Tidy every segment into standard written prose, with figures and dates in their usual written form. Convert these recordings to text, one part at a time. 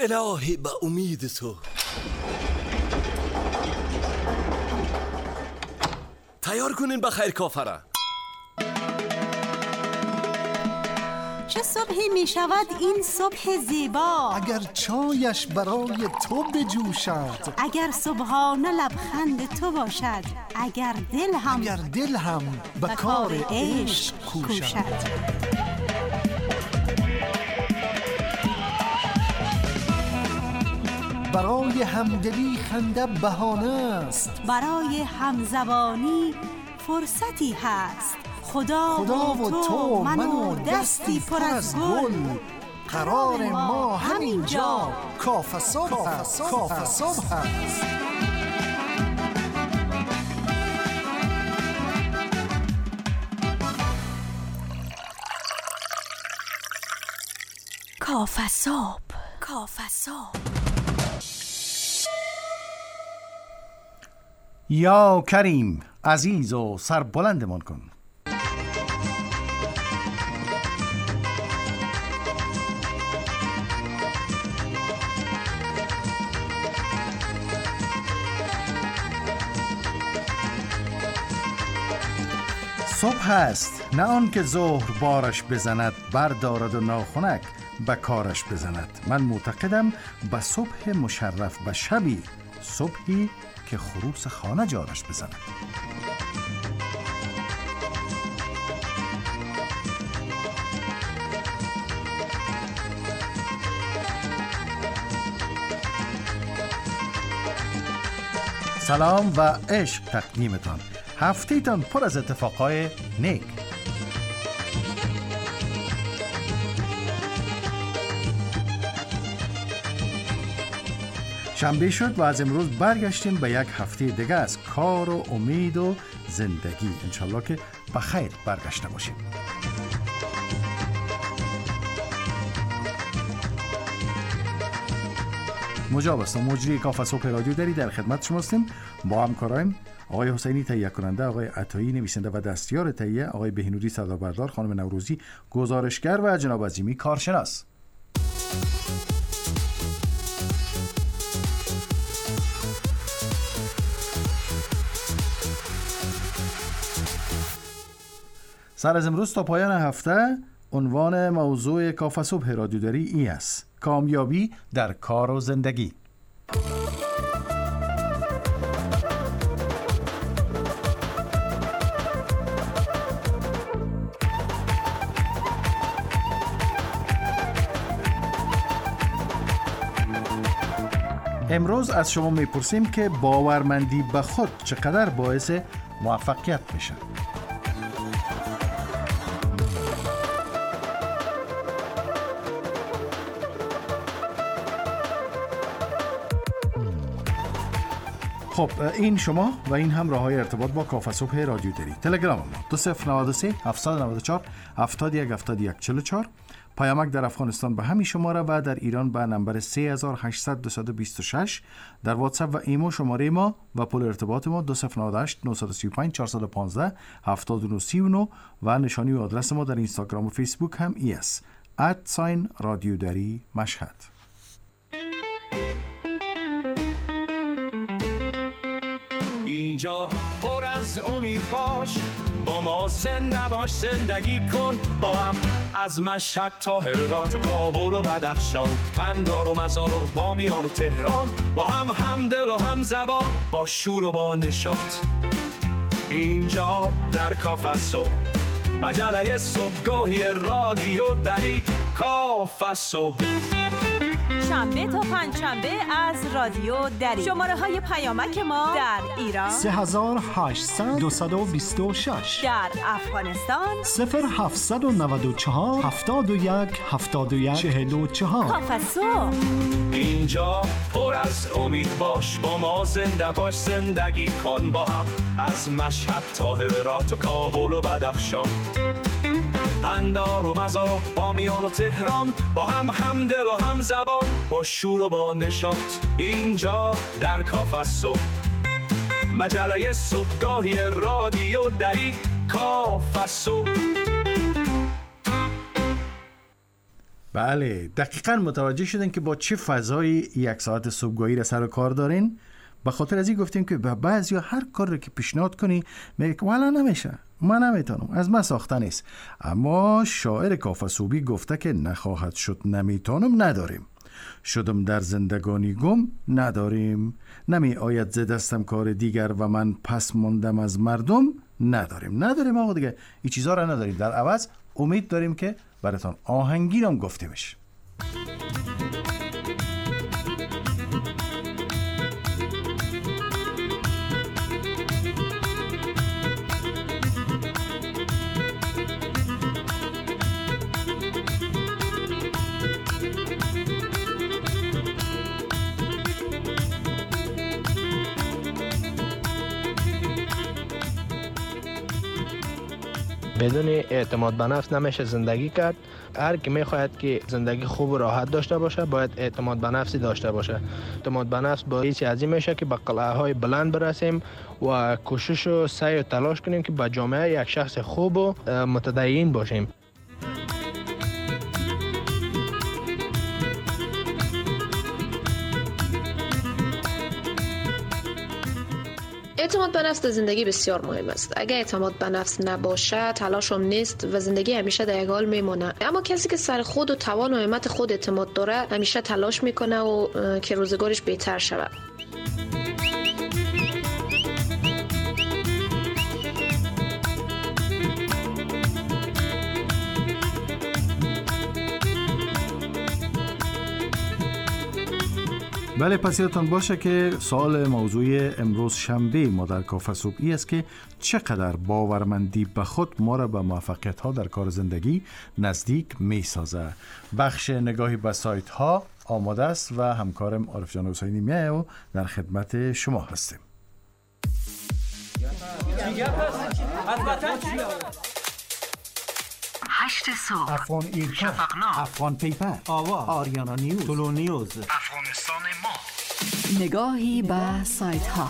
الهی به امید تو. تیار کنین بخیر کافره. چه صبحی می شود این صبح زیبا، اگر چایش برای تو بجوشد، اگر صبحانه لبخند تو باشد، اگر دل هم به کار عشق کوشد. برای همدلی خنده بهانه است، برای همزبانی فرصتی هست. خدا و تو من و دستی پر از گل، قرار ما همینجا کافه صبح است. کافه صبح. یا کریم عزیز و سربلندمان کن. صبح است، نه آن که ظهر بارش بزند، بردارد و ناخنک به کارش بزند. من معتقدم به صبح مشرف به شبی، صبحی که خروس خانه جارش بزند. سلام و عشق تقدیمتان. هفته‌تان پر از اتفاقای نیک. شنبه شد و از امروز برگشتیم به یک هفته دیگه از کار و امید و زندگی. انشالله که بخیر برگشته باشیم. مجاب است، مجری کافه صبح رادیو دری در خدمت شما هستیم. با همکارایم آقای حسینی تهیه کننده، آقای عطایی نویسنده و دستیار تهیه، آقای بهنودی صدابردار، خانم نوروزی گزارشگر و جناب عظیمی کارشناس. سر از امروز تا پایان هفته عنوان موضوع کافه صبح رادیوداری ای است: کامیابی در کار و زندگی. امروز از شما میپرسیم که باورمندی به خود چقدر باعث موفقیت میشه. خب این شما و این هم راههای ارتباط با کافه صبح رادیو داری. تلگرام ما 2093 794 71 71 44. پیامک در افغانستان به همین شماره و در ایران به نمبر 3800 226. در واتساپ و ایمو شماره ما و پل ارتباط ما 2098 935 415 7939 و نشانی و آدرس ما در اینستاگرام و فیسبوک هم ایس @رادیوداری مشهد. اینجا پر از امید باش، با ما زنده باش، زندگی کن با هم. از مشهد تا هرات، کابل و بدخشان، قندهار و مزار و بامیان و تهران، با هم همدل و هم زبان، با شور و با نشاط. اینجا در کافه صبح، مجله صبحگاهی رادیو دری. کافه صبح، شنبه تا پنجشنبه از رادیو دری. شماره های پیامک ما در ایران 3800 226، در افغانستان 0794 71 71 44. کافه صبح. اینجا پر از امید باش، با ما زنده باش، زندگی کن با هم. از مشهد تا هرات و کابل و بدخشان، قندهار و مزار و بامیان و تهران، با هم همدل و هم زبان، با شور و با نشاط. اینجا در کافه صبح، مجله صبحگاهی رادیو دری. کافه صبح. بله دقیقاً متوجه شدن که با چه فضایی یک ساعت صبحگاهی را سر کار دارین. به خاطر از این گفتیم که به بعضیا هر کار رو که پیشنهاد کنی میگه که والا نمیشه، من نمیتونم، از من ساخته نیست. اما شاعر کافه صوبی گفته که نخواهد شد نمیتونم نداریم، شدم در زندگانی گم نداریم، نمی آید ز دستم کار دیگر و من پس موندم از مردم نداریم آقا دیگه این چیزها را نداریم. در عوض امید داریم که براتون آهنگین هم گفته میشه. بدون اعتماد به نفس نمیشه زندگی کرد. هر کی میخواهد که زندگی خوب و راحت داشته باشه باید اعتماد به نفسی داشته باشه. اعتماد به نفس باعث از این میشه که به قلعه های بلند برسیم و کوشش و سعی و تلاش کنیم که به جامعه یک شخص خوب و متدین باشیم. اعتماد به نفس در زندگی بسیار مهم است. اگر اعتماد به نفس نباشه تلاش هم نیست و زندگی همیشه در یک حال میمونه. اما کسی که سر خود و توان و همت خود اعتماد داره همیشه تلاش میکنه و که روزگارش بهتر شود. بله پس یادتان باشه که سوال موضوع امروز شنبه ما در کافه صبحی است که چقدر باورمندی به خود ما را به موفقیت ها در کار زندگی نزدیک می سازه. بخش نگاهی به سایت ها آماده است و همکارم عارف جان حسینی میایه و در خدمت شما هستیم. هشت صبح، افغان ایرکا، شفقنامه، افغان پیپر، آواز، آریانا نیوز، طلو نیوز، افغانستان ما. نگاهی به سایت ها.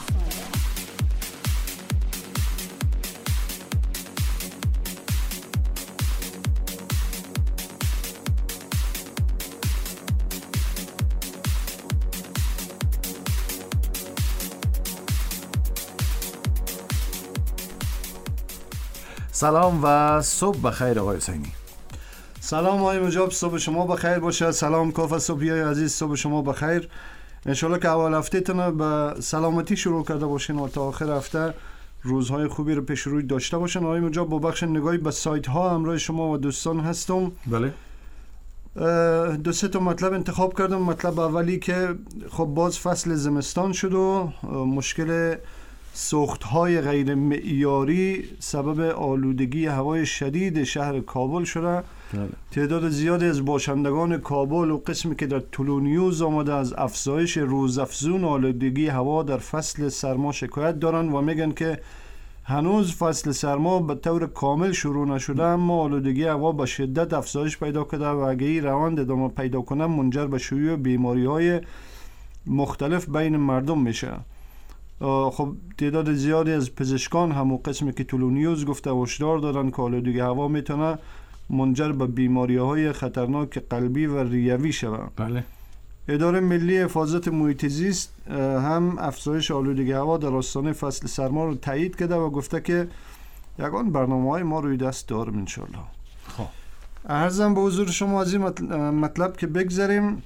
سلام و صبح بخیر آقای حسینی. سلام آقای مجاب، صبح شما بخیر باشه. سلام کافه صبحی های عزیز، صبح شما بخیر. انشالله که اول هفته تون به سلامتی شروع کرده باشین و تا آخر هفته روزهای خوبی رو پیش روی داشته باشین. آقای مجاب با بخش نگاهی به سایت ها همراه شما و دوستان هستم. بله. دو سه تا مطلب انتخاب کردم. مطلب اولی که خب باز فصل زمستان شد و مشکل سوخت‌های غیر معیاری سبب آلودگی هوای شدید شهر کابل شده. تعداد زیادی از باشندگان کابل و قسمی که در طلو نیوز آمده از افزایش روزافزون آلودگی هوا در فصل سرما شکایت دارند و میگن که هنوز فصل سرما به طور کامل شروع نشده اما آلودگی هوا به شدت افزایش پیدا کرده و اگه این روند ادامه پیدا کنه منجر به شیوع بیماری‌های مختلف بین مردم میشه. خب تعداد زیادی از پزشکان همون قسمی که طلو نیوز گفته هشدار دارن که آلودگی هوا میتونه منجر به بیماری‌های خطرناک قلبی و ریوی شود. بله. اداره ملی حفاظت محیط زیست هم افزایش آلودگی هوا در آستانه فصل سرما رو تایید کرده و گفته که یگان برنامه‌های ما روی دست داریم ان شاءالله. خب عرضم به حضور شما از این مطلب که بگذاریم.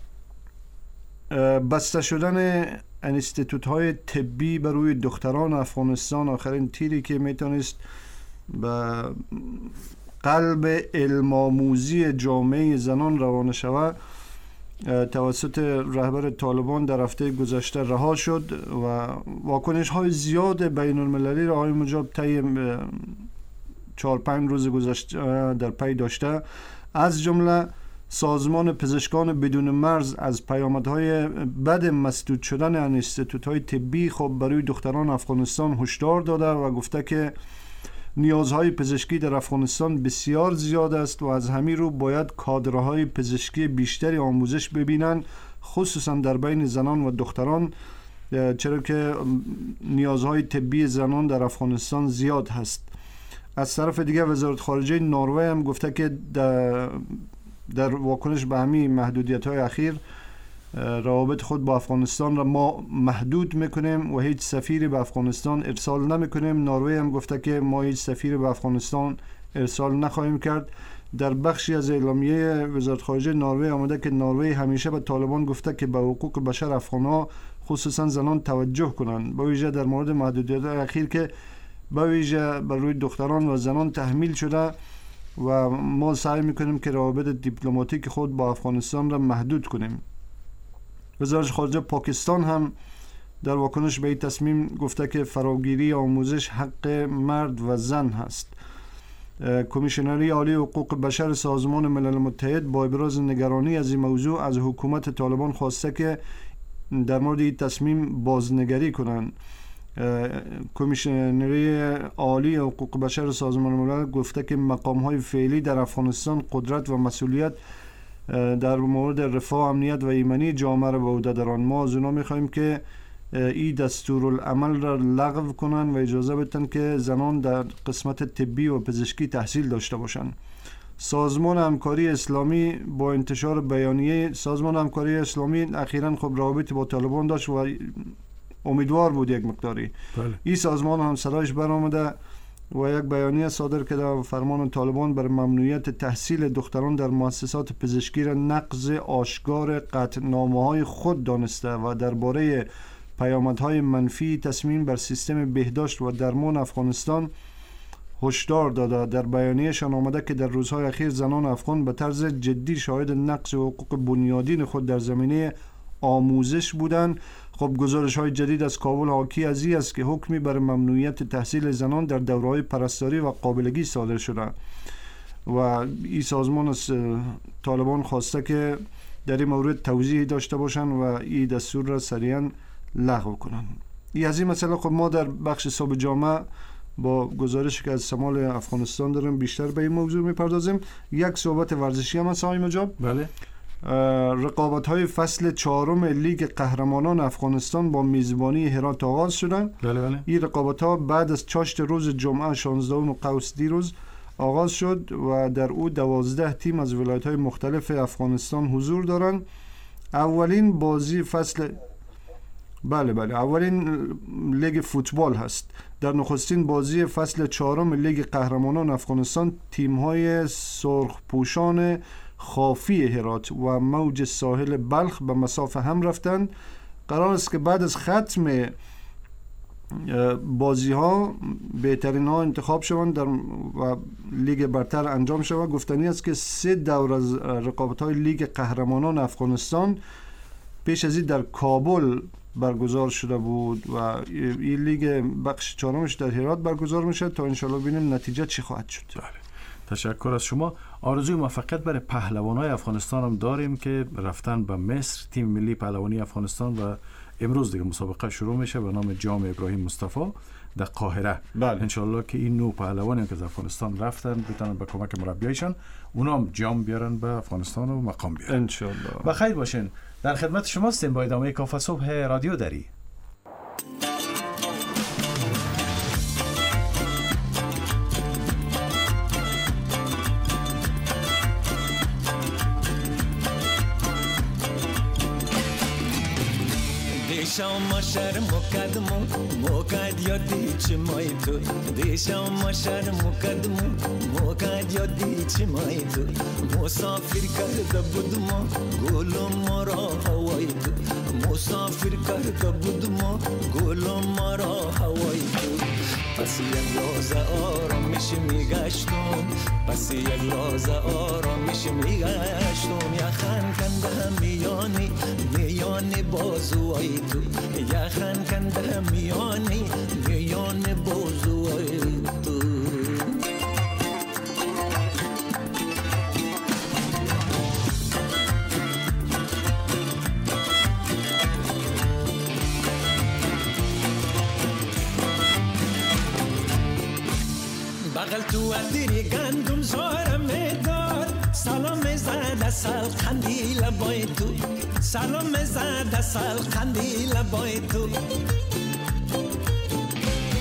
بسته شدن انستیتوت های طبی بر روی دختران افغانستان آخرین تیری که میتونست به قلب علم آموزی جامعه زنان روانه شود توسط رهبر طالبان در هفته گذشته رها شد و واکنش های زیاد بین المللی را آقای مجاب طی 4-5 روز گذشته در پی داشته. از جمله سازمان پزشکان بدون مرز از پیامدهای بد مسدود شدن انستیتوت‌های طبی خب برای دختران افغانستان هشدار داده و گفته که نیازهای پزشکی در افغانستان بسیار زیاد است و از همین رو باید کادرهای پزشکی بیشتری آموزش ببینند خصوصا در بین زنان و دختران، چرا که نیازهای طبی زنان در افغانستان زیاد هست. از طرف دیگه وزارت خارجه نروژ هم گفته که در واکنش به همین محدودیت‌های اخیر روابط خود با افغانستان را ما محدود میکنیم و هیچ سفیری به افغانستان ارسال نمیکنیم. نروژ هم گفته که ما هیچ سفیری به افغانستان ارسال نخواهیم کرد. در بخشی از اعلامیه وزارت خارجه نروژ آمده که نروژ همیشه به طالبان گفته که به حقوق بشر افغان‌ها خصوصا زنان توجه کنند، با ویژه در مورد محدودیت اخیر که با ویژه بر روی دختران و زنان تحمیل شده و ما سعی میکنیم که روابط دیپلماتیک خود با افغانستان را محدود کنیم. وزارت خارجه پاکستان هم در واکنش به این تصمیم گفته که فراگیری آموزش حق مرد و زن هست. کمیشنری عالی حقوق بشر سازمان ملل متحد با ابراز نگرانی از این موضوع از حکومت طالبان خواسته که در مورد این تصمیم بازنگری کنند. کمیشنری عالی حقوق بشر سازمان ملل گفته که مقام‌های فعلی در افغانستان قدرت و مسئولیت در مورد رفاه، امنیت و ایمنی جامعه را به عهده دارند. ما از اونا می‌خوایم که این دستورالعمل را لغو کنند و اجازه بدن که زنان در قسمت طبی و پزشکی تحصیل داشته باشند. سازمان همکاری اسلامی با انتشار بیانیه، سازمان همکاری اسلامی اخیراً خب روابط با طالبان داشت و امیدوار بود یک مقداری. این سازمان هم صدایش برآمده و یک بیانیه صادر کرده و فرمان طالبان بر ممنوعیت تحصیل دختران در مؤسسات پزشکی را نقض آشکار قطعنامه‌های خود دانسته و درباره پیامدهای منفی تصمیم بر سیستم بهداشت و درمان افغانستان هشدار داده. در بیانیه‌شان آمده که در روزهای اخیر زنان افغان به طرز جدی شاهد نقض حقوق بنیادین خود در زمینه آموزش بودند. خب گزارش‌های جدید از کابل حاکی از این است که حکمی بر ممنوعیت تحصیل زنان در دوره‌های پرستاری و قابلگی صادر شده و این سازمان از طالبان خواسته که در این مورد توضیح داشته باشند و این دستور را سریعا لغو کنند. این از این مسئله خب ما در بخش صبح جامعه با گزارشی که از شمال افغانستان داریم بیشتر به این موضوع میپردازیم. یک صحبت ورزشی هم هست آقای مجاب. بله. رقابت‌های فصل 4 لیگ قهرمانان افغانستان با میزبانی هرات آغاز شدند. بله. این رقابت‌ها بعد از چاشت روز جمعه 16 قوس دیروز آغاز شد و در او 12 تیم از ولایت‌های مختلف افغانستان حضور دارند. اولین بازی فصل اولین لیگ فوتبال هست. در نخستین بازی فصل 4 لیگ قهرمانان افغانستان تیم‌های سرخپوشان خافی هرات و موج ساحل بلخ به مسافه هم رفتند. قرار است که بعد از ختم بازی ها بهترین ها انتخاب شوند و لیگ برتر انجام شود. گفتنی است که 3 دور از رقابت های لیگ قهرمانان افغانستان پیش از این در کابل برگزار شده بود و این لیگ بخش 4 در هرات برگزار میشه تا انشالله ببینیم نتیجه چی خواهد شد. تشکر از شما. آرزوی موفقیت برای پهلوانای افغانستان هم داریم که رفتن به مصر. تیم ملی پهلوانی افغانستان و امروز دیگه مسابقه شروع میشه به نام جام ابراهیم مصطفی در قاهره. انشالله که این نوع پهلوانی که از افغانستان رفتن بتونن با کمک مربیایشان اونا هم جام بیارن به افغانستان و مقام بیارن انشالله. بخیر باشین. در خدمت شما هستیم با ادامه کافه صبح رادیو دری. دیشم شهر مقد یادی چی مای تو دیشم شهر مقد یادی چی مای تو مسافر کرده بودم گلم مرا هوای تو مسافر کرده بودم گلم مرا هوای تو پس یک لحظه آرامش میگشتم پس یک لحظه آرامش میگشتم یخن کنده میانی بازوی تو یخن کنده میانی بازوی تو بغل تو ادری گندم زارم داد سلام زد سال قندیل بای تو سلام زد سال قندیل بای تو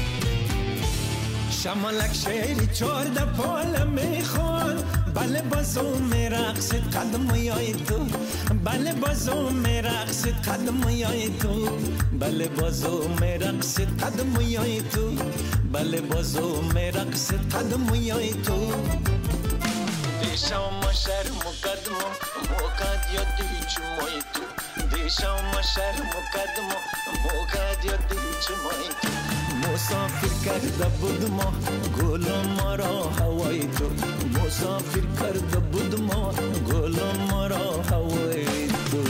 شمالک شیری 14 پال میخوان بله باز بازو میرقصد قدمای تو، بله بازو میرقصد قدمای تو، بله بازو میرقصد قدمای تو، بله بازو میرقصد قدمای تو. دیشم شهر مقدم موقت یادی چمای تو، دیشم شهر مقدم موقت یادی چمای تو. مسافر کرده بود ما گل ما را هوای تو، مسافر کرده بود ما گل ما را هوای تو.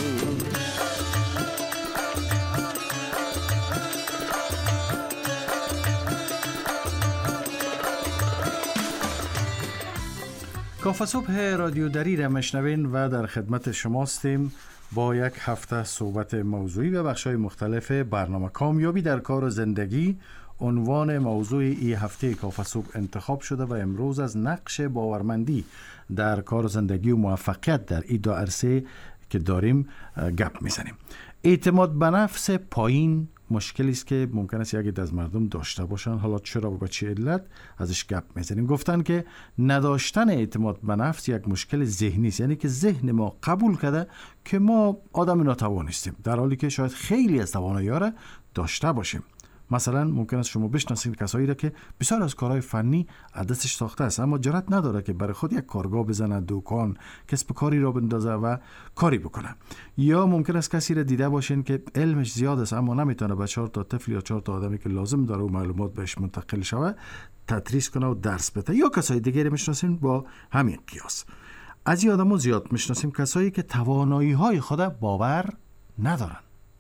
کافه صبح رادیو دری را مشنوین و در خدمت شماستیم با یک هفته صحبت موضوعی و بخشای مختلف برنامه. کامیابی در کار و زندگی عنوان موضوع این هفته کافه صبح انتخاب شده و امروز از نقش باورمندی در کار و زندگی و موفقیت در این دو عرصه که داریم گپ میزنیم. اعتماد به نفس پایین مشکلی است که ممکن است یکی از مردم داشته باشن. حالا چرا و به چه علت ازش گپ میزنیم. گفتن که نداشتن اعتماد به نفس یک مشکل ذهنی است، یعنی که ذهن ما قبول کرده که ما آدم ناتوان هستیم، در حالی که شاید خیلی از توانایی‌ها را داشته باشیم. مثلا ممکن است شما بشناسید کسایی را که بسیار از کارهای فنی دستش ساخته است، اما جرأت نداره که برای خود یک کارگاه بزنه، دکان، کسب کاری را بندازه و کاری بکنه. یا ممکن است کسی را دیده باشین که علمش زیاد است اما نمیتونه به 4 تا طفل یا 4 تا آدمی که لازم داره و معلومات بهش منتقل شوه تدریس کنه و درس بده. یا کسای دیگری میشناسیم با همین قیاس. از این آدم‌ها زیاد میشناسیم کسایی که توانایی‌های خود باور ندارن.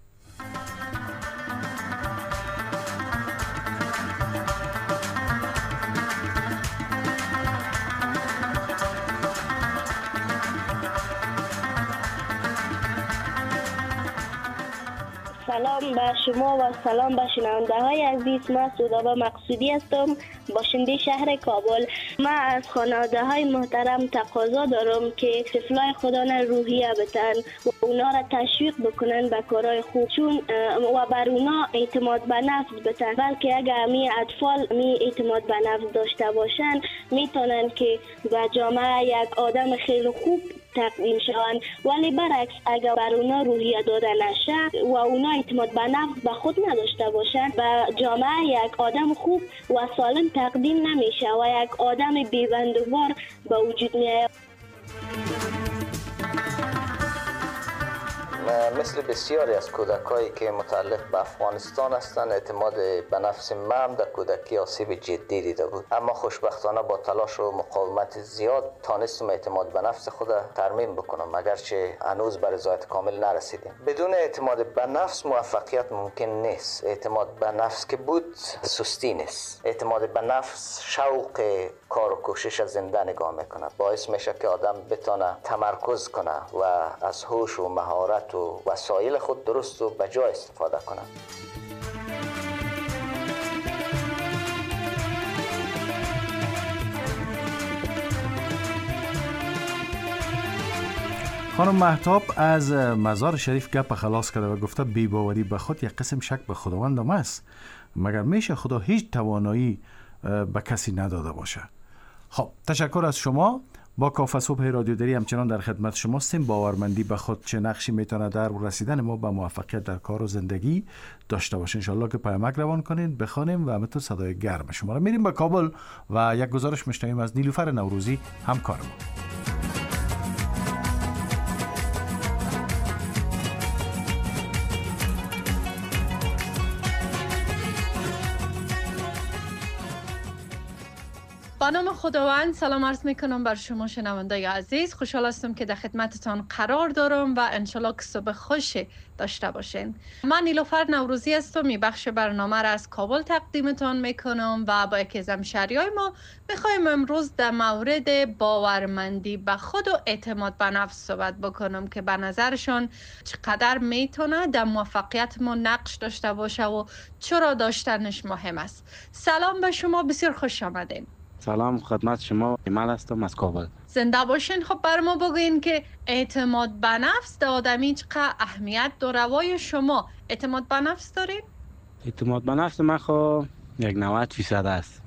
سلام به شما و سلام به شنونده های عزیز. من سودابه مقصودی هستم، باشنده شهر کابل. من از خانواده های محترم تقاضا دارم که طفلای خودانه روحیه بتن و اونا را تشویق بکنن به کارهای خوب، چون و بر اونا اعتماد به نفس بتن. بلکه اگر می اطفال می اعتماد به نفس داشته باشن میتونن که به جامعه یک آدم خیلی خوب تقدیم شوند. ولی برعکس اگر بر اونا روحیه داده نشه و اونا اعتماد به نفس به خود نداشته باشند، به جامعه یک آدم خوب و سالم تقدیم نمیشه و یک آدم بی‌بندوبار به وجود میاد. مثل بسیاری از کودکایی که متعلق به افغانستان هستند، اعتماد به نفس من در کودکی آسیب جدی دیده بود، اما خوشبختانه با تلاش و مقاومت زیاد تانستم اعتماد به نفس خود ترمیم بکنم، اگرچه هنوز به رضایت کامل نرسیدیم. بدون اعتماد به نفس موفقیت ممکن نیست. اعتماد به نفس که بود سستی نیست. اعتماد به نفس شوق کار و کوشش زنده نگاه میکنه، باعث میشه که آدم بتونه تمرکز کنه و از هوش و مهارت و وسایل خود درست و بجا استفاده کنه. خانم مهتاب از مزار شریف گپ خلاص کرده و گفته بی‌باوری به خود یک قسم شک به خداوند هم است. مگر میشه خدا هیچ توانایی به کسی نداده باشه؟ خب تشکر از شما. با کافه صبح رادیو دری همچنان در خدمت شما هستیم. باورمندی به خود چه نقشی میتونه در رسیدن ما به موفقیت در کار و زندگی داشته باشه؟ انشالله که پیامک روان کنین، بخوانیم و همینطور صدای گرم شما را. میریم به کابل و یک گزارش میشنویم از نیلوفر نوروزی، همکار ما. با نام خداوند سلام عرض میکنم بر شما شنونده عزیز. خوشحال هستم که در خدمتتان قرار دارم و انشالله که صبح خوشی داشته باشین. من نیلوفر نوروزی هستم. این بخش برنامه را از کابل تقدیمتان میکنم و با یکی از همشهریای ما میخوایم امروز در مورد باورمندی به خود و اعتماد به نفس صحبت بکنم که به نظرشان چقدر میتونه در موفقیت ما نقش داشته باشه و چرا داشتنش مهم است. سلام به شما، بسیار خوش آمدین. سلام خدمت شما، ایمال هستم از کابل. زنده باشین. خب بر ما بگوین که اعتماد به نفس در آدمی چقدر اهمیت داره و شما اعتماد به نفس دارین؟ اعتماد به نفس من خب یک 90% است.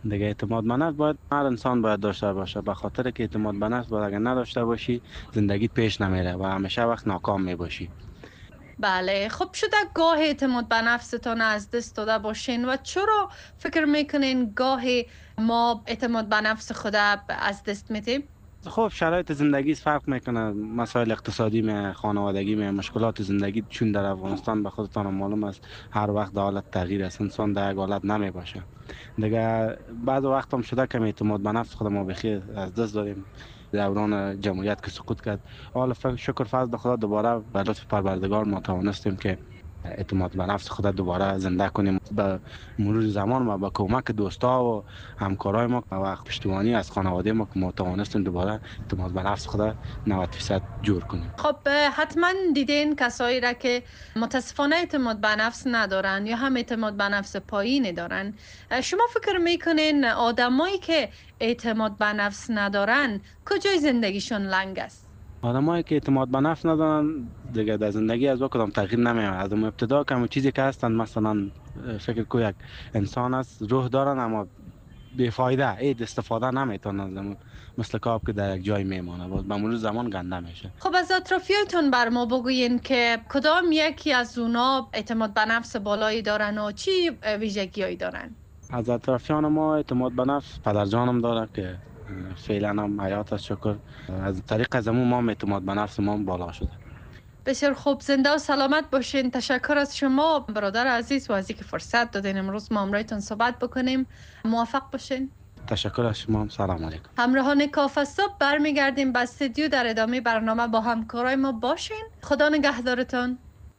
دیگه اعتماد به نفس باید هر انسان باید داشته باشه، به خاطر که اعتماد به نفس باید اگر نداشته باشی زندگیت پیش نمیره و همیشه وقت ناکام میباشی. بله، خب شده گاه اعتماد به نفستان از دست داده باشین و چرا فکر میکنین گاهی ما اعتماد به نفس خود از دست میدیم؟ خب شرایط زندگی فرق میکنه، مسائل اقتصادی می، خانوادگی می، مشکلات زندگی چون در افغانستان به خودتان معلوم است هر وقت حالت تغییر است، انسان در یک حالت نمی باشه. دیگه بعض وقت هم شده که اعتماد به نفس خود ما بخیر از دست دادیم دوران جمهوریت که سقوط کرد. حالا شکر فضل خدا دوباره به لطف پروردگار ما توانستیم که اعتماد به نفس خود دوباره زنده کنیم. به مرور زمان و با کمک دوستا و همکارای ما و پشتیبانی از خانواده ما که ما توانستیم دوباره اعتماد به نفس خود 90% جور کنیم. خب حتما دیدین کسایی را که متاسفانه اعتماد به نفس ندارن یا هم اعتماد به نفس پایینی دارن. شما فکر میکنین آدمایی که اعتماد به نفس ندارن کجای زندگیشون لنگ است؟ آدمایی که اعتماد به نفس ندارن دیگه در زندگی از کدام تغییر نمیاد. از ابتدا که چیزی که هستن، مثلا فکر کو یک انسان است روح دارن اما بیفایده، اید استفاده نمیتونن، مثل کاب که در یک جای میمونه باز به مرور زمان گنده میشه. خب از اطرافیانتون بر ما بگوین که کدام یکی از اونا اعتماد به نفس بالایی دارن و چی ویژگیایی دارن؟ از اطرافیان ما اعتماد به نفس پدرجانم داره که فعلا هم حیات شکر، از طریق از ما اعتماد به نفس ما بالا شده. بسیار خوب، زنده و سلامت باشین. تشکر از شما برادر عزیز و از اینکه فرصت دادین امروز ما همراهتون صحبت بکنیم. موفق باشین. تشکر از شما. سلام علیکم. همراهان کافه صبح برمیگردیم به استودیو. در ادامه برنامه با همکارای ما باشین. خدا نگهدارتان.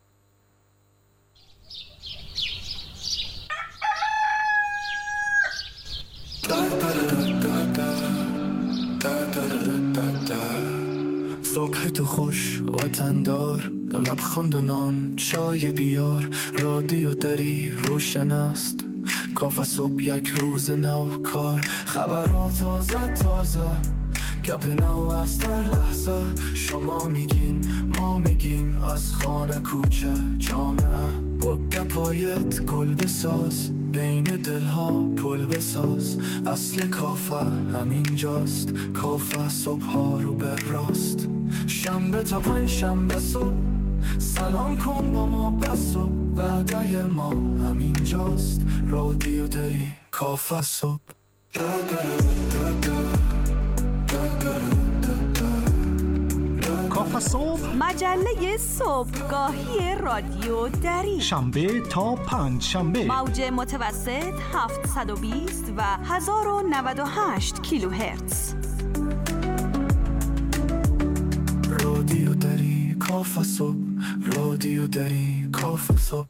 صبح تو خوش وطندار، لبخند و نان چای بیار، رادیو داری روشن است، کافه صبح یک روز نو کار، خبرات تازه تازه، گپ نو از در لحظه، شما میگین ما میگیم، از خانه کوچه جامعه، با گپایت گل بساز، بین دلها پل بساز، اصل کافه همینجاست، کافه صبح ها رو به راست، شنبه تا پنج شنبه صبح، سلام کن با ما بس و وعده ما همینجاست، رادیو داری کافه صبح. کافه صبح، مجله صبحگاهی رادیو دری، شنبه تا پنج شنبه، موج متوسط 720 و 1098 کیلوهرتز. رادیو دری کافه صبح، رادیو دری کافه صبح.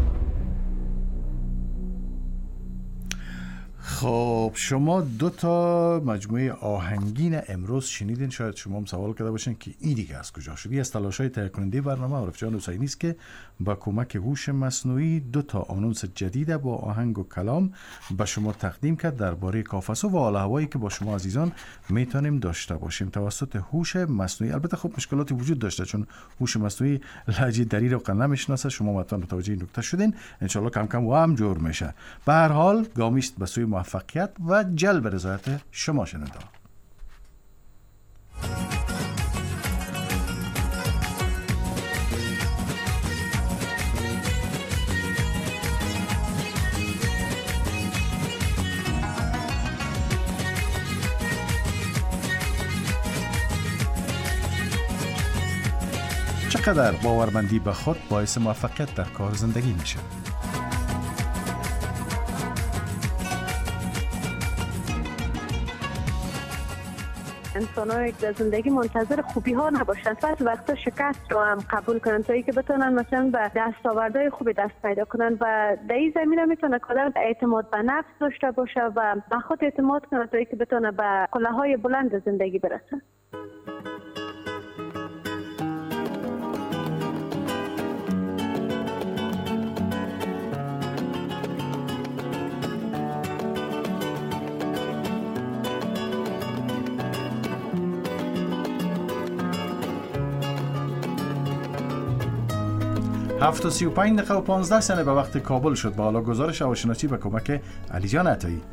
خب شما دو تا مجموعه آهنگین امروز شنیدین. شاید شما هم سوال کرده باشین که این دیگه از کجا شد. از تلاش‌های تهیه کننده برنامه عارف جان حسینی است که با کمک هوش مصنوعی دو تا آنونس جدید با آهنگ و کلام به شما تقدیم کرد درباره کافه صبح و حال هوایی که با شما عزیزان میتونیم داشته باشیم توسط هوش مصنوعی. البته خب مشکلاتی وجود داشته چون هوش مصنوعی لهجه دری رو نمیشناسه. شما مثلا متوجه این نکته شدین، ان شاء الله کم کم و هم جور میشه. به هر حال گامی است به سوی موفقیت و جلب رضایت شما شنونده. چقدر باورمندی به خود باعث موفقیت در کار زندگی میشه؟ انسان‌ها در زندگی منتظر خوبی ها نباشند، بعضی وقتا شکست رو هم قبول کنند تا اینکه بتونن مثلا به دستاوردهای خوبی دست پیدا کنند و در این زمینه میتونه که آدم اعتماد به نفس داشته باشه و به خود اعتماد کنه تا اینکه بتونه به قله‌های بلند زندگی برسه. هفت و 35 دقیقه و 15 ثانیه به وقت کابل شد. با حالا گزارش هواشناسی به کمک علی جان عطایی.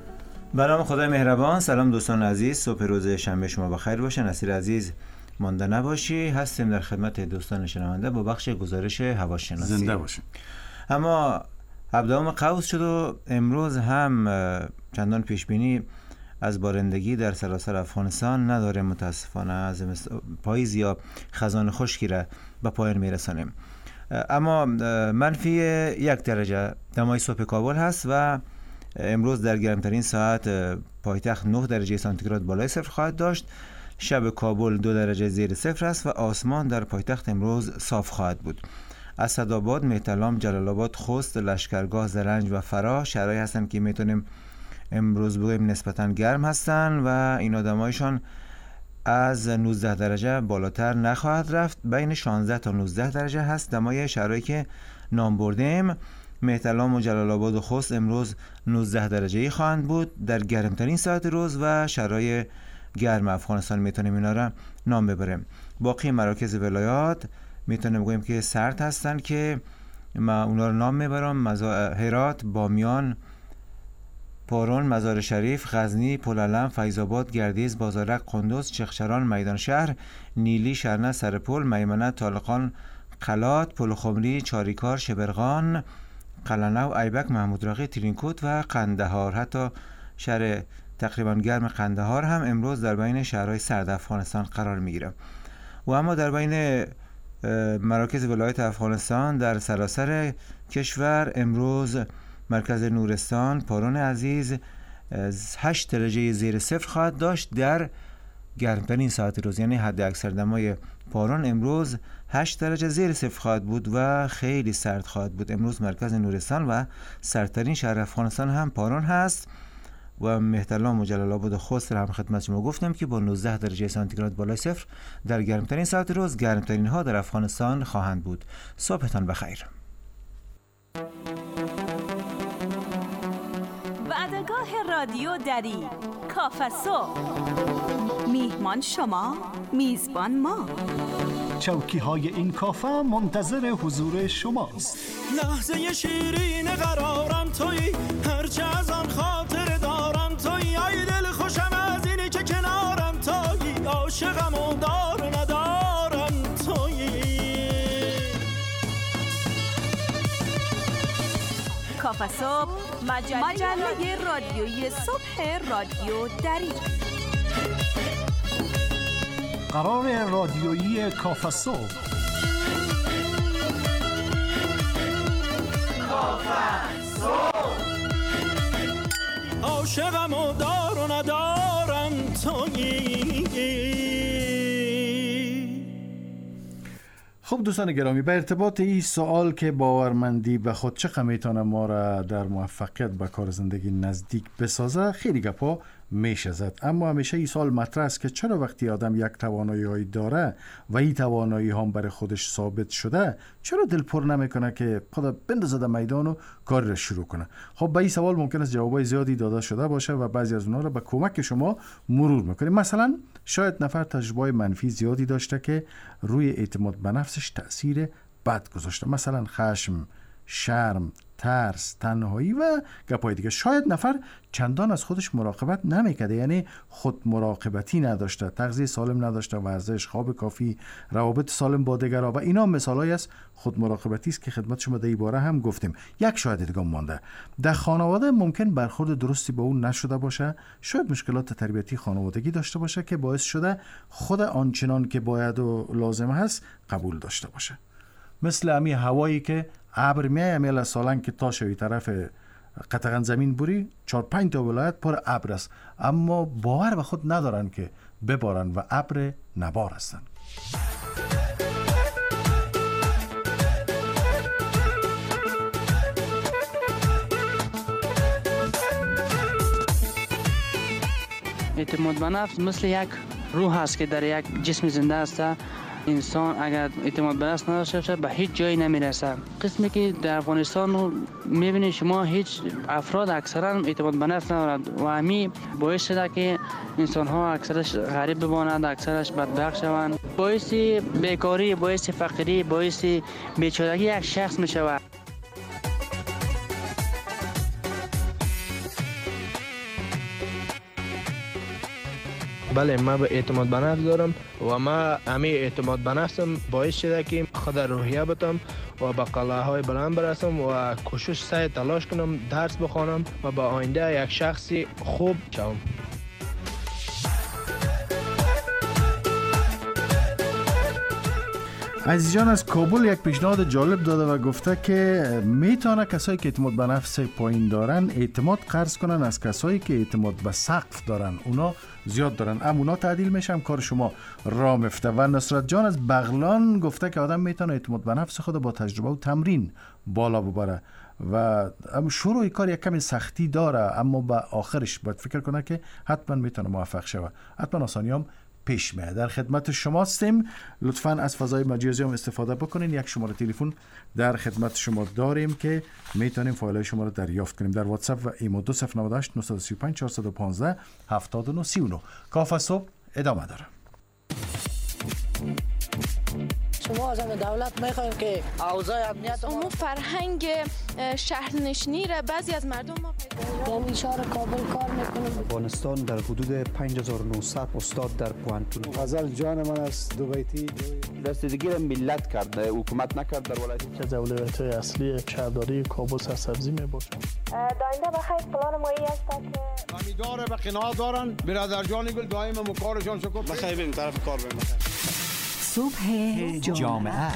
به نام خدای مهربان. سلام دوستان عزیز، صبح روز شنبه شما بخیر باشه. نصیر عزیز مانده نباشی، هستیم در خدمت دوستان شنونده با بخش گزارش هواشناسی. زنده باشیم. اما ابدام قوس شد و امروز هم چندان پیش بینی از بارندگی در سراسر افغانستان نداره. متاسفانه از پاییز یا خزان خشکی را به پایان میرسانیم. اما منفی 1 درجه دمای صبح کابل هست و امروز در گرمترین ساعت پایتخت 9 درجه سانتیگراد بالای صفر خواهد داشت. شب کابل 2 درجه زیر صفر است و آسمان در پایتخت امروز صاف خواهد بود. اسدآباد، مهترلام، جلال آباد، خوست، لشکرگاه، زرنج و فرا شهرهایی هستند که میتونیم امروز بگوییم نسبتاً گرم هستند و این دمایشان از 19 درجه بالاتر نخواهد رفت. بین 16 تا 19 درجه هست دمای شهرهایی که نام بردیم. مهترلام و جلال آباد و خوست امروز 19 درجه‌ای خواهند بود در گرمترین ساعت روز و شهرهای گرم افغانستان میتونیم اینا را نام ببریم. باقی مراکز ولایات میتونیم بگوییم که سرد هستند که ما اونا رو نام میبرم: هرات، بامیان، پارون، مزار شریف، غزنی، پلعلم، فیض‌آباد، گردیز، بازارک، قندوز، چخچران، میدان شهر، نیلی، شرنه، سرپل، میمنه، طالقان، قلات، پلخمری، چاریکار، شبرغان، قلنو، ایبک، محمود راقی، ترینکوت و قندهار. حتی شهر تقریبا گرم قندهار هم امروز در بین شهرهای سرد افغانستان قرار میگیره. و اما در بین مراکز ولایت افغانستان در سراسر کشور امروز مرکز نورستان، پارون عزیز 8 درجه زیر صفر خواهد داشت در گرمترین ساعت روز، یعنی حد اکثر دمای پارون امروز 8 درجه زیر صفر خواهد بود و خیلی سرد خواهد بود. امروز مرکز نورستان و سردترین شهر افغانستان هم پارون هست و مهترلام و جلال آباد و خوست هم خدمت شما گفتم که با 19 درجه سانتیگراد بالای صفر در گرمترین ساعت روز گرمترین ها در افغانستان خواهند بود. صبحتان بخیر. وعدگاه رادیو دری کافه صبح. میهمان شما، میزبان ما. چوکی های این کافه منتظر حضور شماست. لحظه شیرین قرارم تویی، هرچه از آن خاطر دارم تویی. ای دل خوشم از اینی که کنارم تویی، عاشقم و دار و ندارم تویی. کافه صبح، مجله رادیویی صبح رادیو دری. قرار رادیویی کافه صبح. کافه صبح. عاشقم و دار و ندارم تویی. خب دوستان گرامی، به ارتباط این سوال که باورمندی به خود چقدر میتونه ما را در موفقیت به کار زندگی نزدیک بسازه خیلی گپا میشه زد، اما همیشه این سوال مطرح است که چرا وقتی آدم یک توانایی داره و این توانایی هم برای خودش ثابت شده چرا دل پر نمیکنه که خود بندازه در میدان و کار را شروع کنه؟ خب به این سوال ممکن است جوابای زیادی داده شده باشه و بعضی از اونها را به کمک شما مرور میکنیم. مثلا شاید نفر تجربه منفی زیادی داشته که روی اعتماد به نفسش تأثیر بد گذاشته، مثلا خشم، شرم، ترس، تنهایی و گپای دیگه. شاید نفر چندان از خودش مراقبت نمیکرده، یعنی خود مراقبتی نداشته، تغذیه سالم نداشته، ورزش، خواب کافی، روابط سالم با دیگران و اینا مثالایی از خود مراقبتی است که خدمت شما در این باره هم گفتیم. یک شاید دیگه مانده، در خانواده ممکن برخورد درستی با اون نشده باشه، شاید مشکلات تربیتی خانوادگی داشته باشه که باعث شده خود آنچنان که باید و لازم هست قبول داشته باشه. مثل امی هوایی که ابر میای میل سالن که تا شوی طرف قطعا زمین بوری 4-5 تا ولایت پر ابر است، اما باور به خود ندارن که ببارن و ابر نبار هستن. اعتماد به نفس مثل یک روح است که در یک جسم زنده است. انسان اگر اعتماد به نفس نداشته باشه به هیچ جایی نمیرسه. قسمی که در افغانستان میبینید شما هیچ افراد اکثرا اعتماد به نفس ندارند و همین باعث شده که انسان ها اکثرش غریب بمانند، اکثرش بدبخت شوند. باعث بیکاری، باعث فقری، باعث بیچارگی یک شخص میشود. بله من به اعتماد به نفس دارم و من همین اعتماد به نفسم باعث شده که خود روحیه بتم و به قلعه‌های بلند برسم و کوشش سعی تلاش کنم درس بخوانم و به آینده یک شخص خوب شوم. عزیزان از کابل یک پیشنهاد جالب داده و گفته که میتونه کسایی که اعتماد به نفس پایین دارن اعتماد قرض کنن از کسایی که اعتماد به سقف دارن، اونا زیاد دارن، اونا تعدیل میشم کار شما را مفته. و نصرت جان از بغلان گفته که آدم میتونه اعتماد به نفس خود با تجربه و تمرین بالا ببره و شروع کار یک کمی سختی داره اما به آخرش باید فکر کنه که حتما میتونه موفق شود، حتما آسانیام پیش میاد. در خدمت شما هستیم، لطفاً از فضای مجازی هم استفاده بکنین. یک شماره تلفن در خدمت شما داریم که میتونیم فایل شما رو دریافت کنیم در واتساپ و ایمو 2098 935 415 7939. کافه صبح ادامه داره. شما از دولت میخوایم که اوضاع امنیت عموم فرهنگ شهرنشینی را بعضی از مردم ما در شهر کابل کار میکنم. افغانستان در حدود 5900 استاد در پوانتون. غزل جان من از دوبیتی رسیدگی ملت کرده، حکومت نکرد در ولایت. از اولویت‌های اصلی شهرداری کابل سرسبزی میباشد. داینده بخیر پلان مایی است که امیدواره به قناعت دارن. برادر جان گل دائم مکارشان شکر. بخیر بریم طرف کار بریم. صبح جامعه.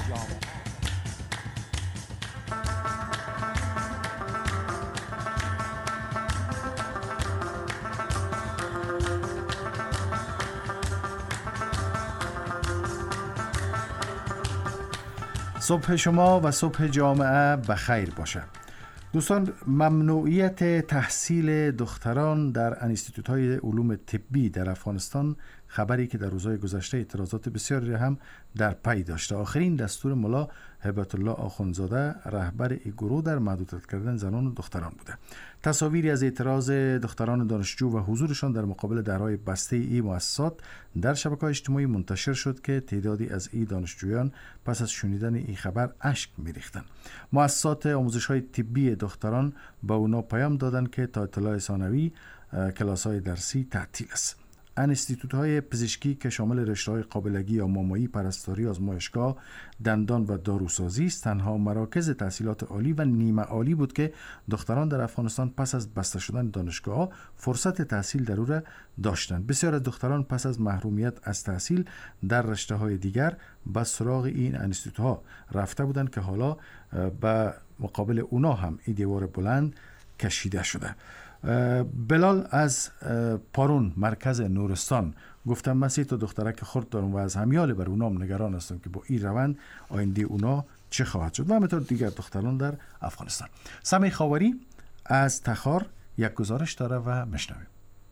صبح شما و صبح جامعه بخیر باشه. دوستان، ممنوعیت تحصیل دختران در انستیتوت‌های علوم طبی در افغانستان خبری که در روزهای گذشته اعتراضات بسیاری هم در پی داشته. آخرین دستور ملا هبت الله آخوندزاده رهبر این گروه در محدودیت کردن زنان و دختران بوده. تصاویری از اعتراض دختران دانشجو و حضورشان در مقابل درهای بسته این مؤسسات در شبکه‌های اجتماعی منتشر شد که تعدادی از این دانشجویان پس از شنیدن این خبر اشک می‌ریختند. مؤسسات آموزش‌های طبی دختران با اونا پیام دادند که تا اطلاع ثانوی کلاس‌های درسی تعطیل است. انستیتوت‌های پزشکی که شامل رشته‌های قابلگی یا مامایی، پرستاری، آزمایشگاه، دندان و داروسازی است، تنها مراکز تحصیلات عالی و نیمه عالی بود که دختران در افغانستان پس از بسته شدن دانشگاه‌ها فرصت تحصیل در او را داشتند. بسیار از دختران پس از محرومیت از تحصیل در رشته‌های دیگر به سراغ این انستیتوت‌ها رفته بودند که حالا به مقابل اونا هم این دیوار بلند کشیده شده. بلال از پارون مرکز نورستان گفتم من 3 تا دخترک خرد دارم و از همیال بر اونام نگران هستم که با این روند آینده اونا چه خواهد شد و همینطور دیگر دختران در افغانستان. سمی خاوری از تخار یک گزارش داره و مشنویم.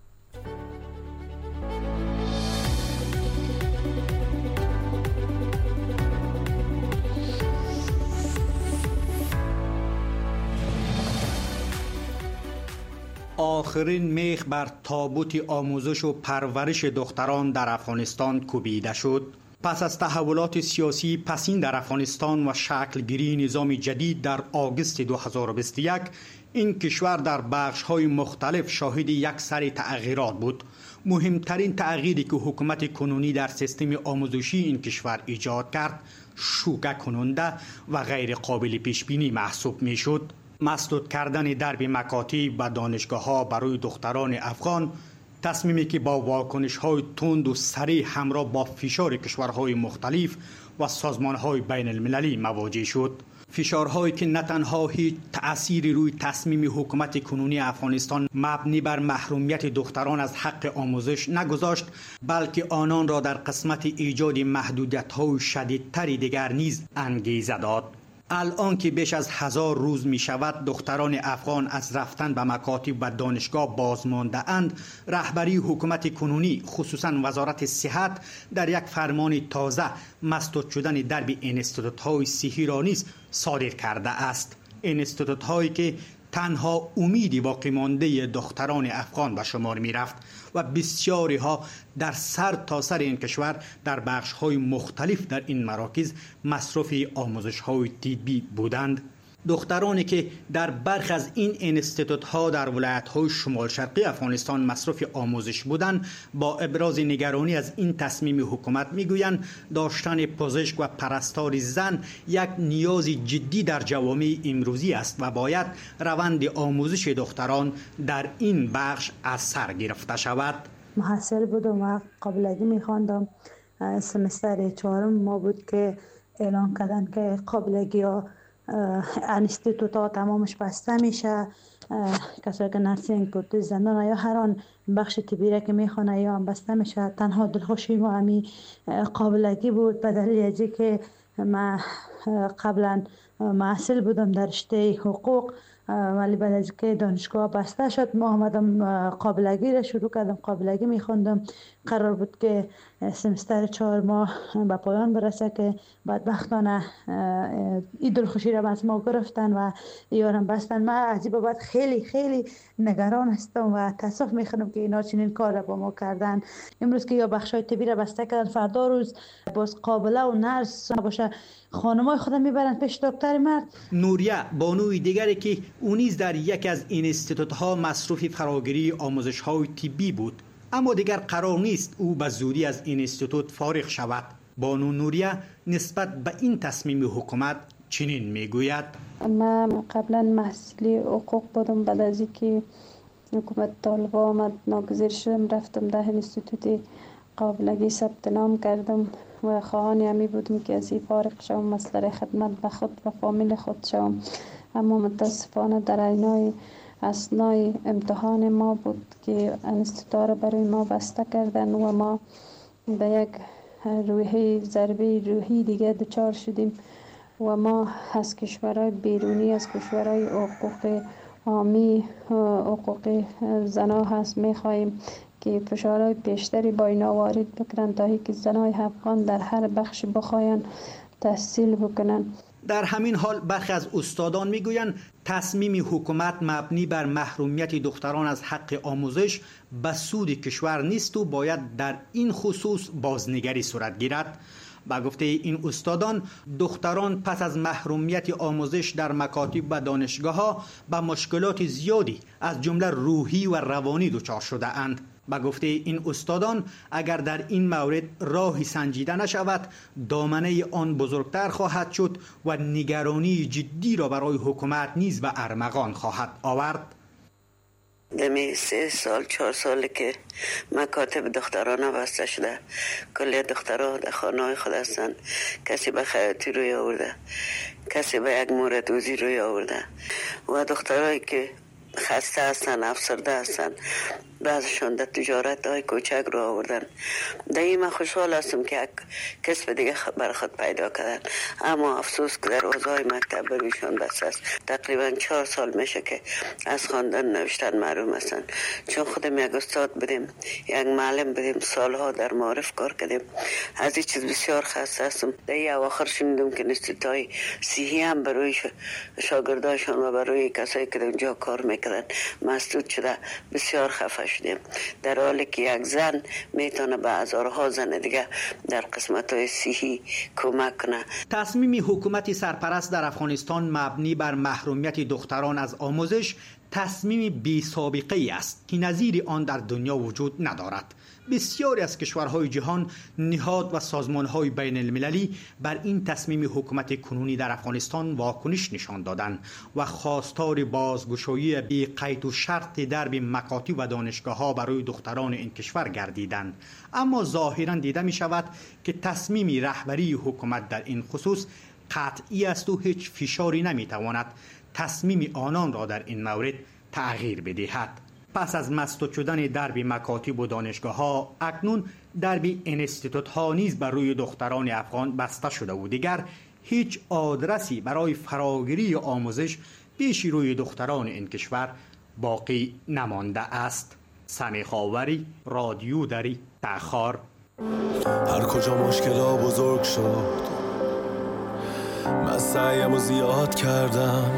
آخرین میخ بر تابوت آموزش و پرورش دختران در افغانستان کوبیده شد. پس از تحولات سیاسی پسین در افغانستان و شکلگیری نظام جدید در آگوست 2021 این کشور در بخش‌های مختلف شاهد یک سری تغییرات بود. مهمترین تغییری که حکومت کنونی در سیستم آموزشی این کشور ایجاد کرد شوکه کننده و غیر قابل پیش بینی محسوب می‌شد. مسدود کردن درب مکاتب و دانشگاه‌ها برای دختران افغان، تصمیمی که با واکنش‌های تند و سریع همراه با فشار کشورهای مختلف و سازمان‌های بین المللی مواجه شد. فشارهایی که نه تنها هیچ تأثیری روی تصمیم حکومت کنونی افغانستان مبنی بر محرومیت دختران از حق آموزش نگذاشت، بلکه آنان را در قسمت ایجاد محدودیت‌های شدیدتری دیگر نیز انگیزه داد. الان که بیش از 1000 روز می شود دختران افغان از رفتن به مکاتب و دانشگاه باز مانده اند، رهبری حکومت کنونی خصوصا وزارت صحت در یک فرمان تازه مسدود شدن درب انستیتوت‌های صحی را نیز صادر کرده است. انستیتوت‌هایی که تنها امیدی باقی مانده دختران افغان به شمار می رفت و بسیاری ها در سر تا سر این کشور در بخش های مختلف در این مراکز مصرف آموزش های طبی بودند. دخترانی که در برخی از این انستیتوت ها در ولایت های شمال شرقی افغانستان مصروف آموزش بودند با ابراز نگرانی از این تصمیم حکومت میگویند داشتن پزشک و پرستار زن یک نیاز جدی در جوامع امروزی است و باید روند آموزش دختران در این بخش از سر گرفته شود. محصل بودم و قابلگی میخواندم. سمستر 4 ما بود که اعلان کردن که قابلگی ها انستیتوت ها تمامش بسته میشه. کسایی که نرسینگ بود زندان یا هر آن بخش طبی که میخوانه یا هم بسته میشه. تنها دلخوشی ما همی قابلگی بود به دلیل که من قبلا محصل بودم در رشته حقوق، ولی بعد از که دانشگاه بسته شد ما آمدم قابلگی را شروع کردم. قابلگی میخوندم. قرار بود که سمستر 4 ماه به پایان برسه که بدبختانه این دلخوشی را از ما گرفتن و یارم بستن. من از این بابت خیلی خیلی نگران هستم و تاسف میخوام که اینا چنین کار را با ما کردن. امروز که یا بخشای طبی را بسته کردن، فردا روز باز قابله و نرس باشه خانمای خودم میبرن پیش دکتر مرد. نوریه بانوی دیگری که او نیز در یک از اینستیتوت ها مصروف فراگیری آموزش های طبی بود، اما دیگر قرار نیست او به زودی از اینستیتوت فارغ شود. بانو نوریه نسبت به این تصمیم حکومت چنین میگوید: من قبلا محصلی حقوق بودم، بعد از اینکه حکومت طالبان آمد ناگزیر شدم رفتم در اینستیتوت قابلگی ثبت نام کردم و خواهان همی بودم که از این فارغ شوم، مسئله خدمت به خود و فامیل خود شوم. اما متاسفانه در اینای اثنای امتحان ما بود که انستیتوت را برای ما بسته کردن و ما به یک روحی ضربه روحی دیگه دچار شدیم و ما از کشورهای بیرونی، از کشورهای حقوق عامی، حقوق زنا هست میخواییم که فشارهای بیشتری با اینا وارد بکنن تا که زنای افغان در هر بخش بخواین تحصیل بکنن. در همین حال برخی از استادان میگویند تصمیم حکومت مبنی بر محرومیت دختران از حق آموزش به سود کشور نیست و باید در این خصوص بازنگری صورت گیرد. با گفته این استادان، دختران پس از محرومیت آموزش در مکاتب و دانشگاه‌ها به مشکلات زیادی از جمله روحی و روانی دچار شده اند. با گفته این استادان، اگر در این مورد راهی سنجیده نشود دامنه آن بزرگتر خواهد شد و نگرانی جدی را برای حکومت نیز به ارمغان خواهد آورد. دمی 3 سال 4 ساله که مکاتب دخترانه بسته شده. کلی دخترها در خانه های خود هستند. کسی به خیاطی روی آورده، کسی به یک موردوزی روی آورده و دخترهایی که خسته هستن، افسرده هستن، بعضشان در تجارت های کوچک رو آوردن. در این من خوشحال هستم که یک کسب دیگه بر خود پیدا کردن، اما افسوس که در اوضاع مکتب برویشان بس است. تقریبا 4 سال میشه که از خواندن نوشتن محروم هستن. چون خودم یک استاد بودیم، یک معلم بودیم، سالها در معارف کار کردیم. از این چیز بسیار خسته هستم. در این اواخر شنیدم که انستیتوت‌های صحی هم برای شاگرداشان و برای کسایی که اونجا کار میکردن مسدود شده. بسیار خفه شدیم، در حالی که یک زن میتونه به هزارها زن دیگه در قسمت‌های صحی کمک کنه. تصمیم حکومت سرپرست در افغانستان مبنی بر محرومیت دختران از آموزش تصمیم بی سابقه ای است که نظیر آن در دنیا وجود ندارد. بسیاری از کشورهای جهان، نهاد و سازمانهای بین المللی بر این تصمیم حکومت کنونی در افغانستان واکنش نشان دادند و خواستار بازگشایی بی قید و شرط درب مکاتب و دانشگاه‌ها برای دختران این کشور گردیدند. اما ظاهراً دیده می شود که تصمیم رهبری حکومت در این خصوص قطعی است و هیچ فشاری نمی تواند تصمیم آنان را در این مورد تغییر بدهد. پس از مسدود شدن درب مکاتب و دانشگاه‌ها، اکنون درب انستیتوت‌ها نیز بر روی دختران افغان بسته شده و دیگر هیچ آدرسی برای فراگیری آموزش پیش روی دختران این کشور باقی نمانده است. سمیخاوری، رادیو دری، تخار. هر کجا مشکلا بزرگ شد، من سعیم رو زیاد کردم،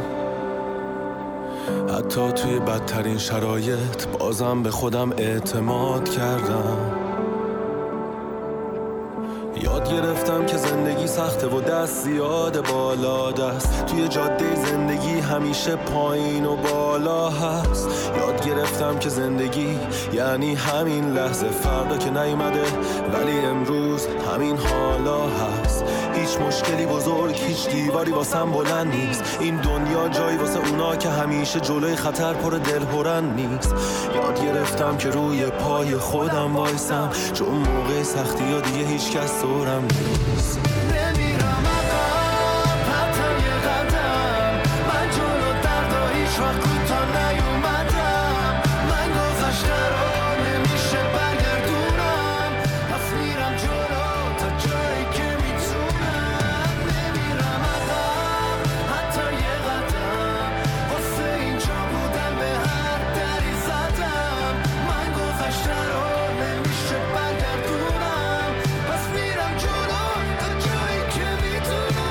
حتی توی بدترین شرایط بازم به خودم اعتماد کردم. یاد گرفتم که زندگی سخته و دست زیاد بالا دست، توی جاده زندگی همیشه پایین و بالا هست. یاد گرفتم که زندگی یعنی همین لحظه، فردا که نیومده ولی امروز همین حالا هست. هیچ مشکلی بزرگ، هیچ دیواری واسم بلند نیست. این دنیا جایی واسه اونا که همیشه جلوی خطر پر دلهرن نیست. یاد گرفتم که روی پای خودم وایسم، چون موقع سختی ها دیگه هیچ کس دورم نیست. نمیرم عقب حتی یه قدم، من جلو دردا هیچ وقت کوتاه نیومدم. من گذشته رو نمیشه برگردونم، پس میرم جلو تا جایی که میتونم. نمیرم عقب حتی یه قدم، واسه اینجا بودم به هر دری زدم. من گذشته رو نمیشه برگردونم، پس میرم جلو تا جایی که میتونم.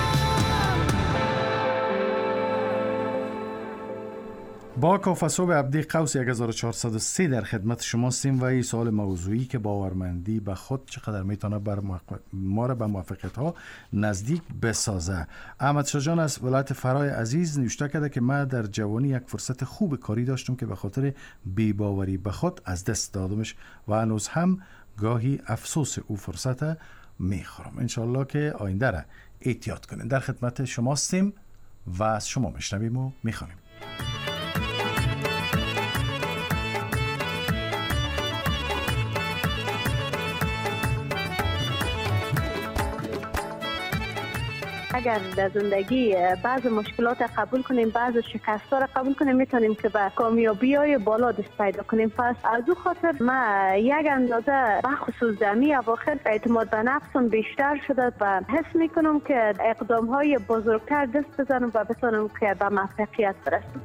با کافصوب عبدی قوس 1403 در خدمت شما هستیم و این سوال موضوعی که باورمندی به خود چقدر میتونه ما را به موفقیت ها نزدیک بسازه. احمد شاه جان از ولایت فرای عزیز نوشته کرده که من در جوانی یک فرصت خوب کاری داشتم که به خاطر بی‌باوری به خود از دست دادمش و هنوز هم گاهی افسوس او فرصت میخورم. انشالله که آینده را احتیاط کنین. در خدمت شما هستیم و از شما میشنویم و میخوانیم. اگر در زندگی بعض مشکلات قبول کنیم، بعض شکست‌ها را قبول کنیم، میتونیم که به کامیابی‌های بالا دست پیدا کنیم. پس از او خاطر من یک اندازه بخصوص دمی اواخر اعتماد به نفسم بیشتر شده و حس میکنم که اقدام‌های بزرگتر دست بزنم و بتونم که به موفقیت برسم.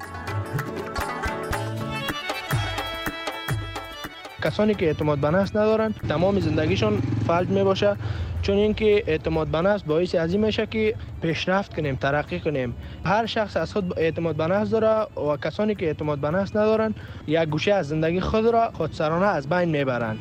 کسانی که اعتماد به نفس ندارن تمام زندگیشون فلج می باشه، چون اینکه اعتماد به نفس باعث ازی میشه که پیشرفت کنیم، ترقی کنیم. هر شخص از خود اعتماد به نفس داره و کسانی که اعتماد به نفس ندارن یک گوشه از زندگی خود را خودسرانه از بین میبرند.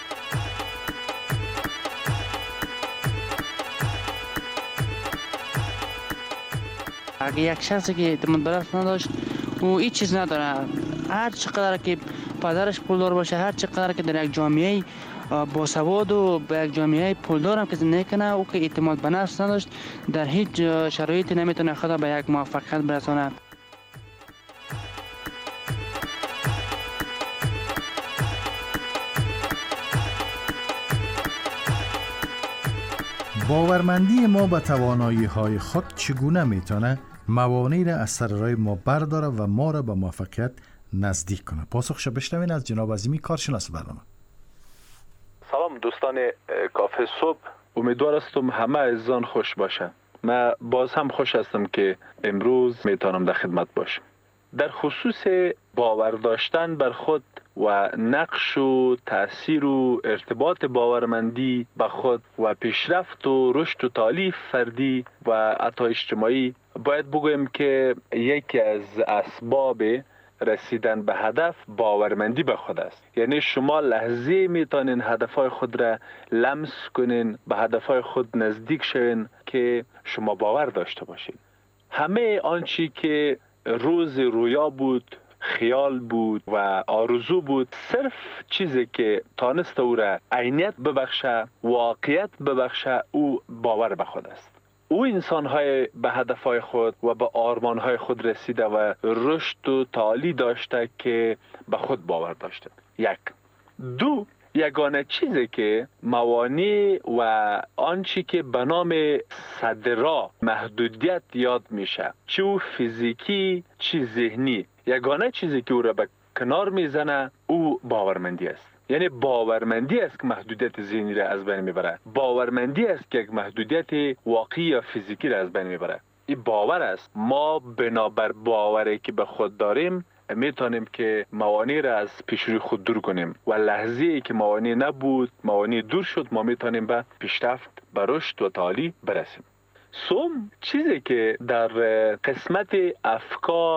اگه یک شخصی که اعتماد به نفس نداشت او هیچ چیز نداره، هر چقدر که پدرش پولدار باشه، هر چقدر که در یک جامعه باسواد و به یک جامعه پولدار هم که زندگی کنه، او که اعتماد به نفس نداشت در هیچ شرایطی نمیتونه خود به یک موفقیت برسونه. باورمندی ما به توانایی های خود چگونه میتونه موانع را از سر راه ما برداره و ما را به موفقیت نزدیک کنه؟ پاسخش بشنوین از جناب عظیمی کارشناس برنامه. سلام دوستان کافه صبح، امیدوار هستم همه عزیزان خوش باشن. من باز هم خوش هستم که امروز میتونم در خدمت باشم. در خصوص باور داشتن بر خود و نقش و تأثیر و ارتباط باورمندی به خود و پیشرفت و رشد و تعالی فردی و حتی اجتماعی، باید بگویم که یکی از اسباب رسیدن به هدف باورمندی به خود است. یعنی شما لحظه میتونین هدفهای خود را لمس کنین، به هدفهای خود نزدیک شوین که شما باور داشته باشین. همه آنچه که روز رویا بود، خیال بود و آرزو بود، صرف چیزی که تانست او را عینیت ببخشه، واقعیت ببخشه، او باور به خود است. او انسان‌های به هدفهای خود و به آرمان‌های خود رسیده و رشد و تعالی داشته که به خود باور داشته. یک. دو، یگانه چیزی که موانع و آنچه که به نام صدرا محدودیت یاد میشه، چه او فیزیکی چه ذهنی، یگانه چیزی که او را به کنار میزنه او باورمندی است. یعنی باورمندی است که محدودیت ذهنی را از بین میبره، باورمندی است که یک محدودیت واقعی یا فیزیکی را از بین میبره. این باور است. ما بنابر باوری که به خود داریم میتونیم که موانع را از پیش روی خود دور کنیم و لحظه ای که موانع نبود، موانع دور شد، ما میتونیم به پیشرفت، به رشد و تعالی برسیم. سوم، چیزی که در قسمت افکار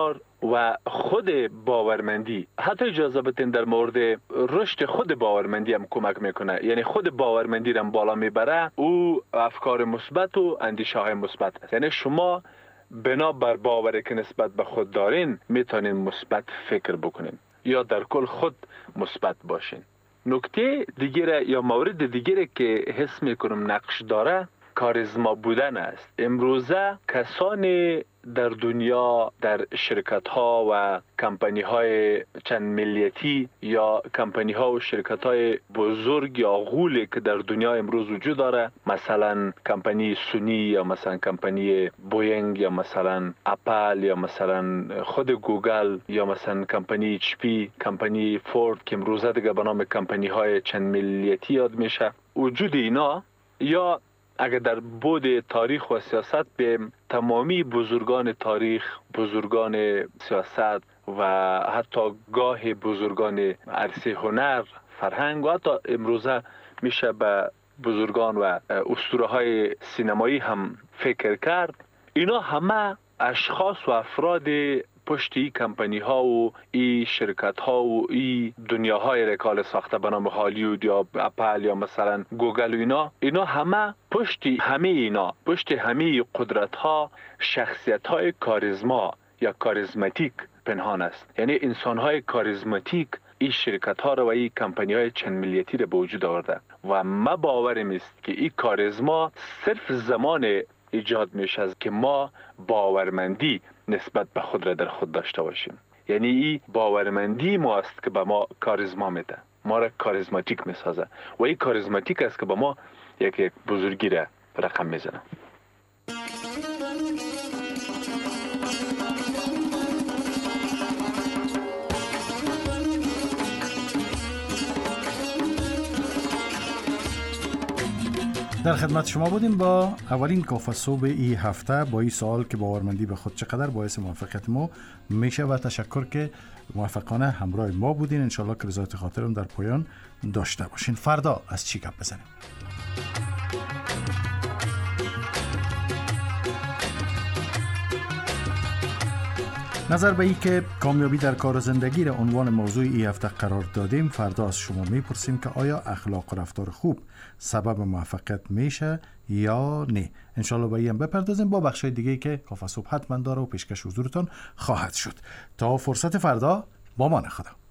و خود باورمندی، حتی اجازه بدین در مورد رشد خود باورمندی هم کمک میکنه. یعنی خود باورمندی رو بالا میبره، او افکار مثبت و اندیشه های مثبت است. یعنی شما بنا بر باوری که نسبت به خود دارین میتونین مثبت فکر بکنین یا در کل خود مثبت باشین. نکته دیگه یا مورد دیگه که حس میکنم نقش داره کاریزما بودن است. امروزه کسانی در دنیا در شرکت ها و کمپانی های چند ملیتی یا کمپانی ها و شرکت های بزرگ یا غولی که در دنیا امروز وجود داره، مثلا کمپانی سونی یا مثلا کمپانی بوینگ یا مثلا اپل یا مثلا خود گوگل یا مثلا کمپانی اچ پی، کمپانی فورد که امروزه دیگه به نام کمپانی های چند ملیتی یاد میشه، وجود اینا یا اگر در بود تاریخ و سیاست به تمامی بزرگان تاریخ، بزرگان سیاست و حتی گاه بزرگان عرصه هنر، فرهنگ و حتی امروزه میشه به بزرگان و اسطوره های سینمایی هم فکر کرد، اینا همه اشخاص و افراد پشت ای کمپانی ها و ای شرکت ها و ای دنیاهای رکال ساخته به نام هالیوود یا اپل یا مثلا گوگل و اینا همه پشت همه قدرت ها شخصیت های کاریزما یا کاریزماتیک پنهان است. یعنی انسان های کاریزماتیک این شرکت ها رو و این کمپانی های چند ملیتی رو به وجود آورده و ما باورم است که این کاریزما صرف زمان ایجاد میشه که ما باورمندی نسبت به خود را در خود داشته باشیم. یعنی این باورمندی ما است که به ما کاریزما میده، ما را کاریزماتیک میسازه و این کاریزماتیک است که به ما یک بزرگی را رقم میزنه. در خدمت شما بودیم با اولین کافه صبح این هفته با این سوال که باورمندی به خود چقدر باعث موفقیت ما میشه و تشکر که موفقانه همراه ما بودین. انشالله که رضایت خاطرم در پایان داشته باشین. فردا از چی گپ بزنیم؟ نظر به ای که کامیابی در کار و زندگی را عنوان موضوع این هفته قرار دادیم، فردا از شما میپرسیم که آیا اخلاق و رفتار خوب سبب موفقیت میشه یا نه. انشالله به این بپردازیم با بخشای دیگه که کافه صبح حتما داره و پیشکش حضورتان خواهد شد. تا فرصت فردا، با امان خدا.